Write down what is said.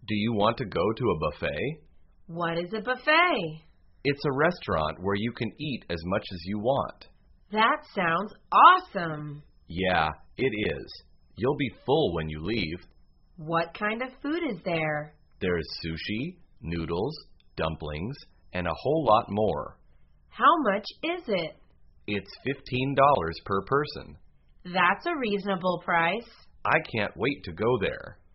Do you want to go to a buffet? What is a buffet? It's a restaurant where you can eat as much as you want. That sounds awesome. Yeah, it is. You'll be full when you leave. What kind of food is there? There's sushi, noodles, dumplings, and a whole lot more. How much is it? It's $15 per person. That's a reasonable price. I can't wait to go there.